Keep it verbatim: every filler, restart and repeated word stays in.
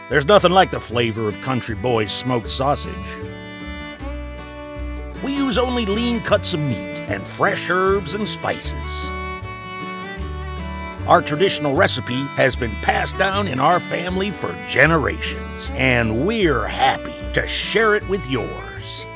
There's nothing like the flavor of Country Boy's smoked sausage. We use only lean cuts of meat and fresh herbs and spices. Our traditional recipe has been passed down in our family for generations, and we're happy to share it with yours.